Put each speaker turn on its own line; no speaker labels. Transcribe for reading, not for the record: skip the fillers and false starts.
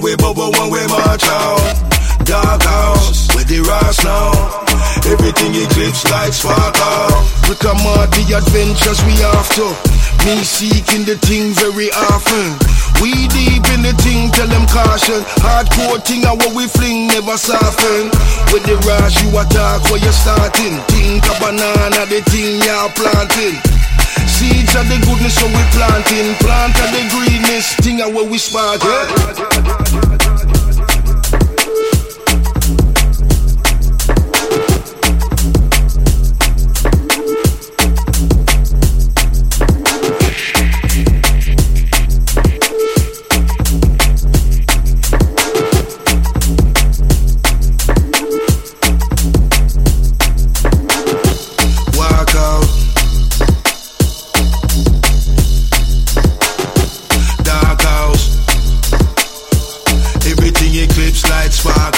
we bubble when we march out. Dark house, where the rocks now. Everything eclipse like sparkle. We come out the adventures we after. Me seeking the thing very often. We deep in the thing, tell them caution. Hardcore thing and what we fling never soften. With the rush you attack where you're starting. Think a banana, the thing you're planting. Seeds of the goodness so we planting. Plant of the greenness, thing and where we sparking. Eclipse light spark.